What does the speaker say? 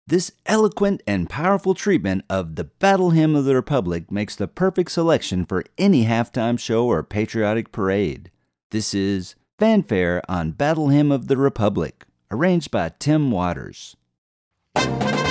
This eloquent and powerful treatment of the Battle Hymn of the Republic makes the perfect selection for any halftime show or patriotic parade. This is Fanfare on Battle Hymn of the Republic, arranged by Tim Waters.